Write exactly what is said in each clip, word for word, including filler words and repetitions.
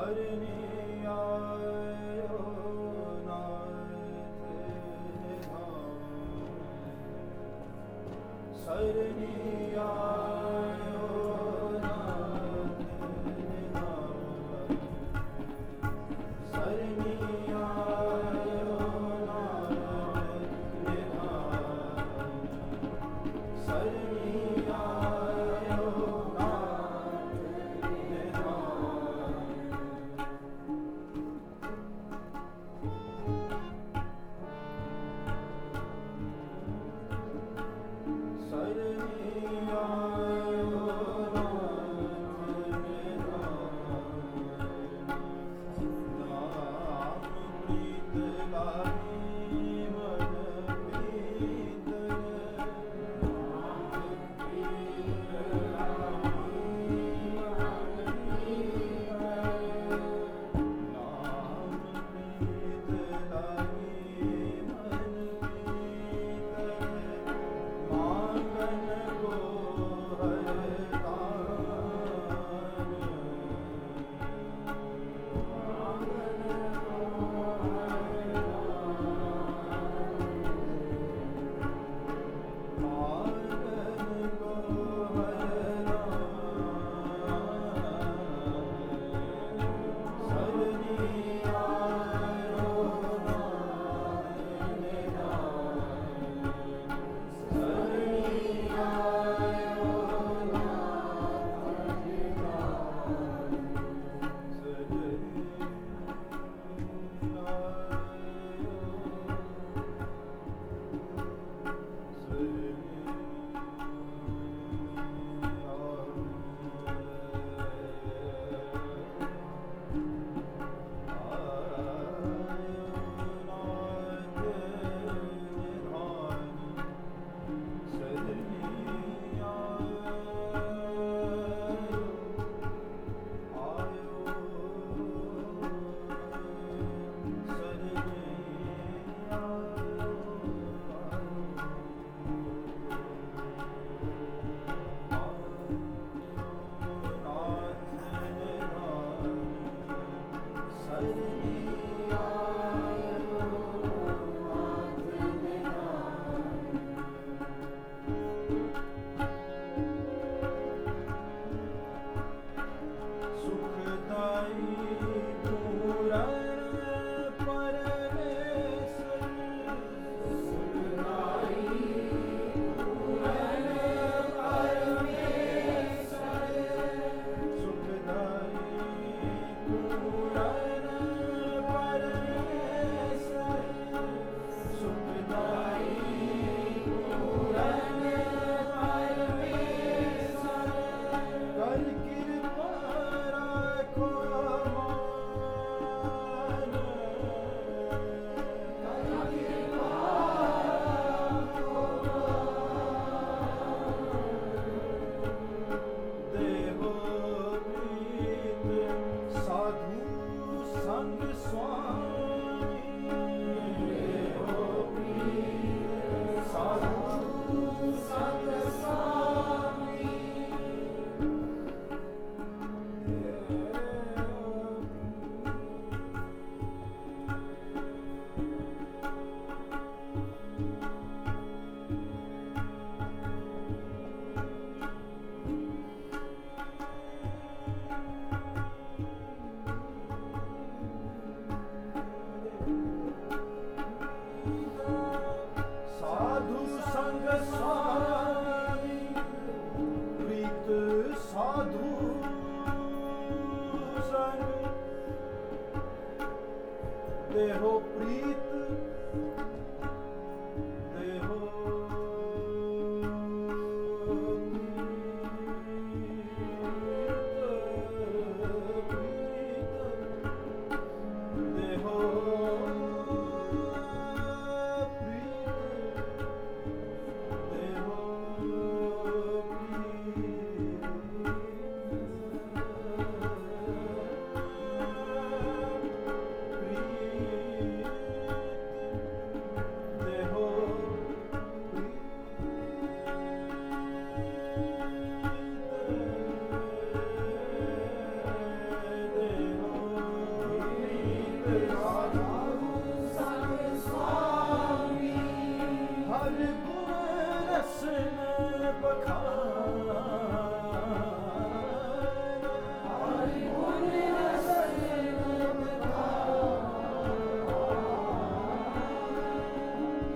ਸਰਣੀ ਆਇਓ ਨਾਥ ਨਿਧਾਨ, ਸਰਣੀ ਆਇਓ ਨਾਥ ਨਿਧਾਨ, ਸਰਣੀ ਆਇਓ ਨਾਥ ਨਿਧਾਨ, ਸਰਣੀ ਆਇਓ ਨਾਥ ਨਿਧਾਨ। ਸਰਣੀ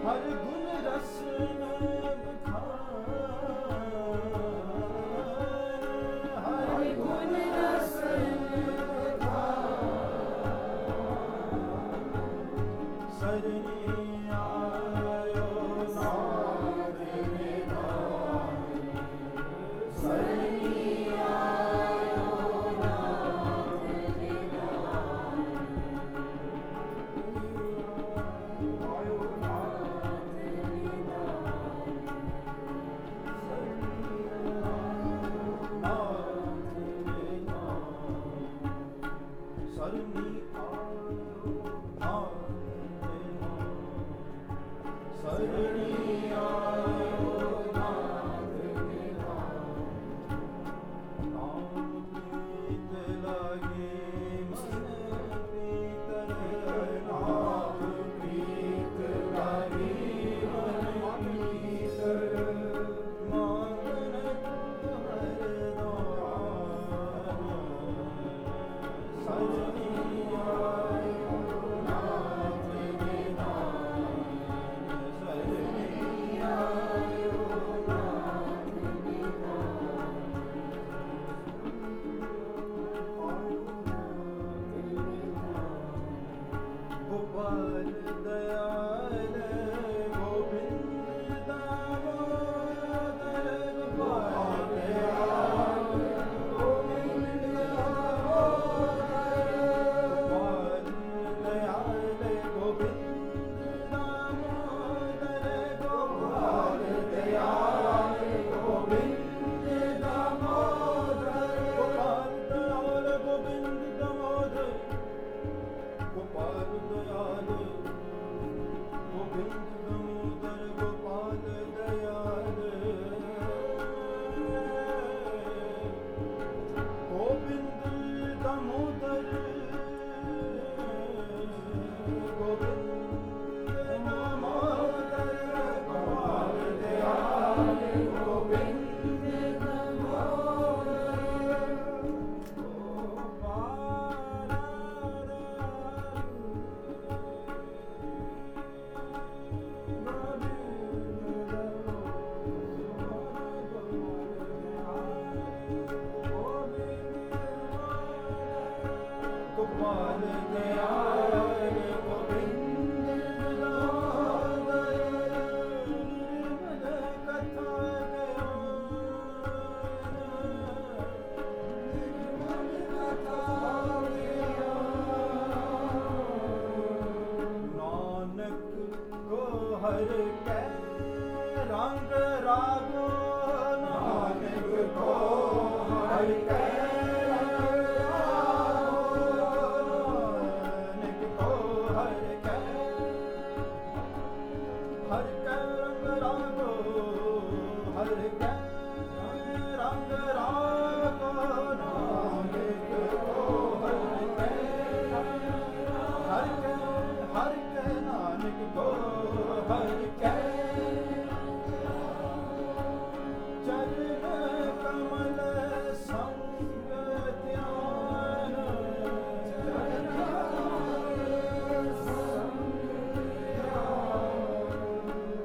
ਹਰ ਗੁਣ ਰਸਨ ਬਖਾਨ, ਹਰ ਗੁਣ ਰਸਨ ਬਖਾਨ, ਸਰਣੀ ਆਇਓ ਨਾਥ ਨਿਧਾਨ, ਸਰਣੀ ਆਇਓ ਨਾਥ ਨਿਧਾਨ, ਆਇਓ ਨਾਥ ਨਿਧਾਨ, ਸਰਣੀ ਆਇਓ ਨਾਥ ਨਿਧਾਨ, ਸਰਣੀ ਆਇਓ ਨਾਥ ਨਿਧਾਨ, ਸਰਣੀ ਆਇਓ ਨਾਥ ਨਿਧਾਨ, ਨਾਮ ਪ੍ਰੀਤ ਲਾਗੇ ਮਨ ਪ੍ਰੀਤਰ, ਨਾਮ ਪ੍ਰੀਤ ਲਾਗੇ ਮਨ ਪ੍ਰੀਤਰ, ਮਾਨਨ ਹਰਦਾਨ, ਸਰਣੀ ਆਇਓ ਨਾਥ ਨਿਧਾਨ, ਸਰਣੀ ਆਇਓ ਨਾਥ ਨਿਧਾਨ, ਗੋਪਾਲ ਦਇਆਲ ਗੋਬਿੰਦ ਦਾਮੋਦਰ, ਗੋਪਾਲ ਦਇਆਲ ਗੋਬਿੰਦ ਦਾਮੋਦਰ, ਗੋਪਾਲ ਦਇਆਲ ਗੋਬਿੰਦ ਦਾਮੋਦਰ, ਗੋਪਾਲ ਦਇਆਲ ਗੋਬਿੰਦ ਦਾਮੋਦਰ, ਗੋਪਾਲ ਦਇਆਲ ਗੋਬਿੰਦ ਦਾਮੋਦਰ, ਗੋਪਾਲ ਦਇਆਲ ਗੋਬਿੰਦ ਦਾਮੋਦਰ, ਗੋਪਾਲ ਦਇਆਲ ਗੋਬਿੰਦ ਦਾਮੋਦਰ, ਗੋਬਿੰਦ ਦਾਮੋਦਰ, ਗੋਪਾਲ ਦਇਆਲ ਗੋਬਿੰਦ ਦਾਮੋਦਰ, ਗੋਪਾਲ ਗੋਪਾਲ ਦਇਆਲ ਗੋਬਿੰਦ ਦਾਮੋਦਰ, ਨਿਰਮਲ ਕਥਾ ਗਿਆਨ, ਨਿਰਮਲ ਕਥਾ ਗਿਆਨ, ਨਾਨਕ ਕੋ ਹਰ ਕੈ ਰੰਗ ਰਾਗੋ, ਨਾਨਕ ਕੋ ਹਰ ਕੈ ਨਾਨਕ ਕੋ ਹਰ ਕੈ, ਹਰ ਕੈ ਰੰਗ ਰਾਗੋ, ਹਰ ਕੈ ਰੰਗ ਰਾਗੋ, ਨਾਨਕ ਕੋ ਹਰ ਕੈ, ਹਰ ਕੈ ਹਰ ਕੈ ਨਾਨਕ ਕੋ ਹਰ ਕੈ, ਚਰਨ ਕਮਲ ਸੰਗ ਧਿਆਨ, ਚਰਨ ਕਮਲ ਸੰਗ ਧਿਆਨ,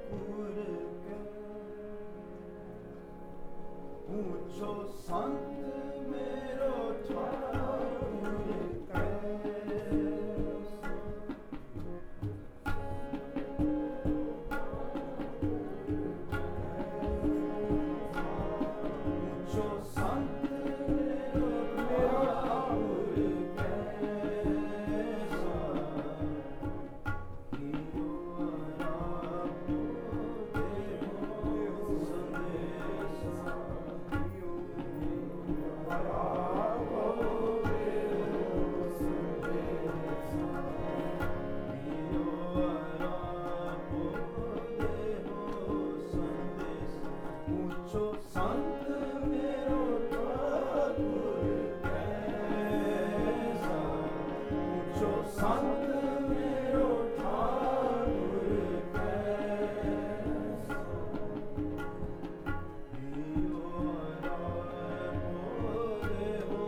ठाकुर के पूछो संत मेरो ठाकुर कैसा पूछो संत मेरो ठाकुर कैसा हियो आराधो देहो संदेशा हियो आराधो देहो संदेशा हियो आराधो देहो संदेशा पूछो संत मेरो ठाकुर कैसा पूछो संत मेरो ठाकुर कैसा हियो आराधो देहो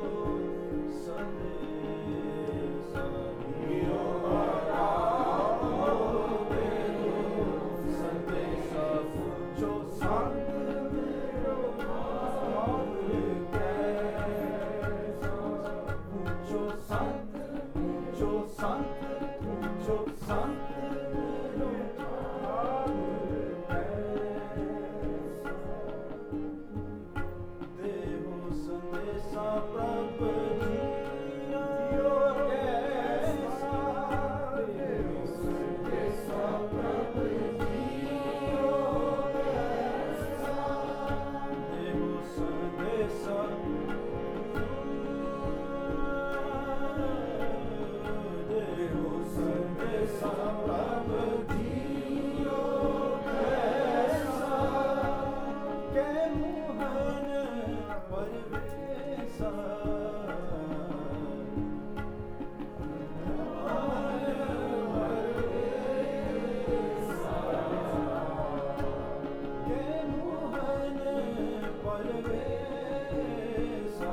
संदेशा हियो आराधो देहो संदेशा पूछो संत मेरो ठाकुर कैसा पूछो संत पूछो संत पूछो संत मेरो ठाकुर कैसा देहो संदेशा प्रभु जियो कैसा देहो संदेशा प्रभु जियो कैसा देहो संदेशा देहो संदेशा प्रभु जियो कैसा के मोहन परवेसा के मोहन परवेसा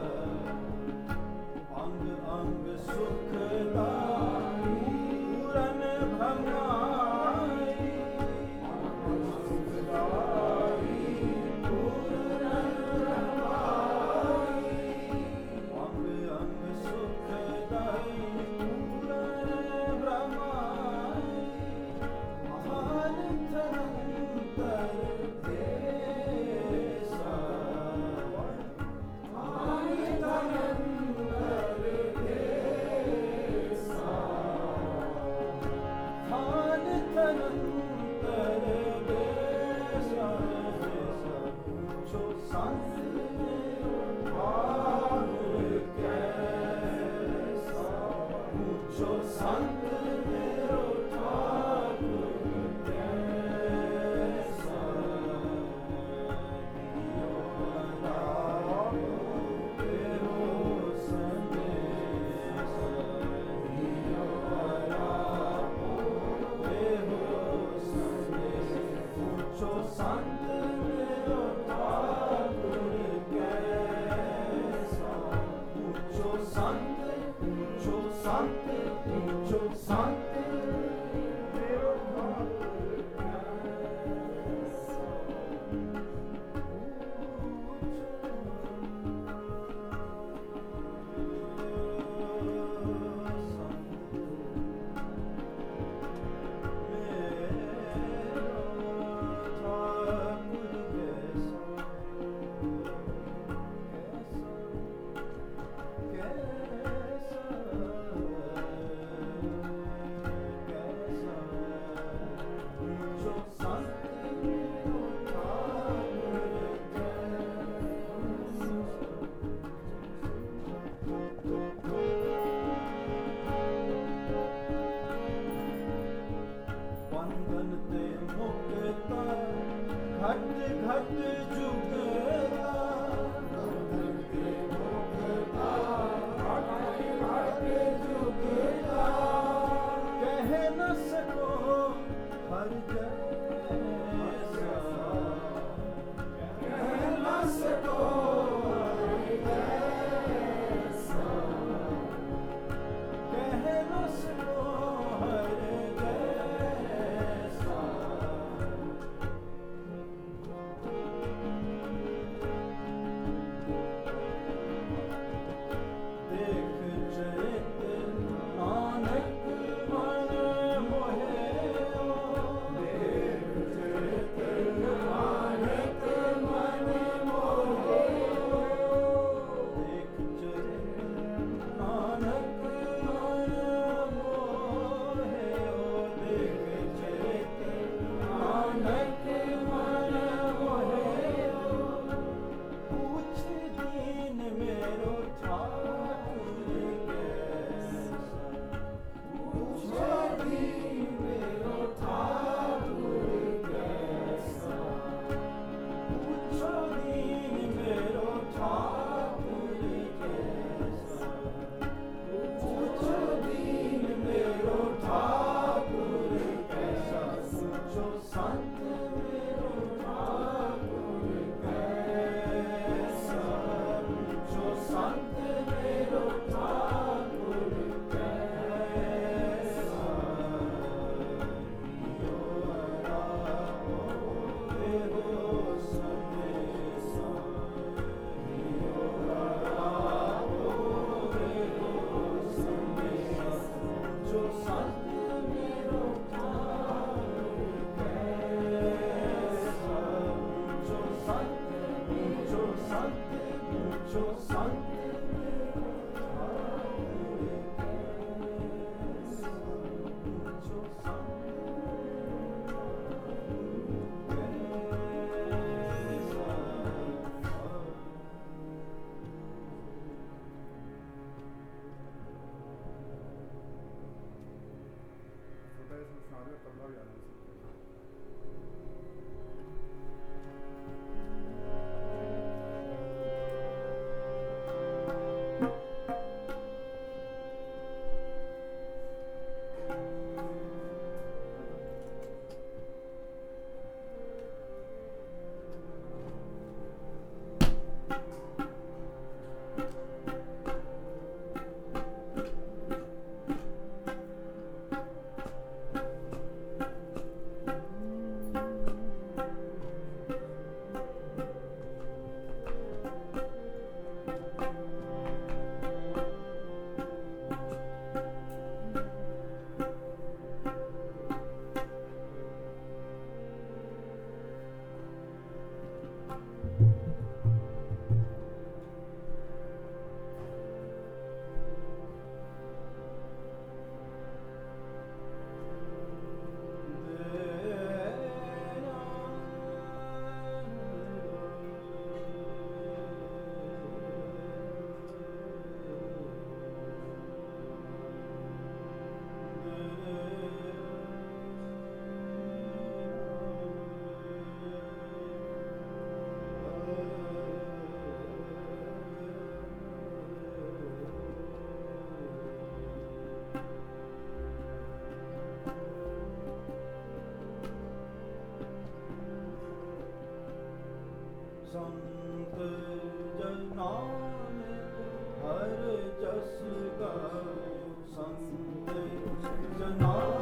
अंग अंग सुखदाई पूरन भंगाई सुखदाई पूरन भंगाई अंग अंग सुखदाई पूरन भ्रमाई महान धनंतर देसा महान धनंतर देसा महान धनंतर देसा पूछो संत मेरो ठाकुर कैसा पूछो संत मेरो ठाकुर कैसा हियो आराधो देहो संदेशा हियो आराधो देहो संदेशा पूछो संत मेरो ठाकुर कैसा पूछो संत पूछो संत पूछो संत मेरो ठाकुर कैसा बंधन ते मुक्ता घट घट जुगता बंधन ते मुक्ता घट घट जुगता कह न सको हर जैसा कह न सको हर जैसा कह न सको हर जैसा ਸੰਤ ਜਨਾਂ ਨੇ ਹਰ ਜਸ ਗਾਇ, ਸੰਤ ਜਨਾਂ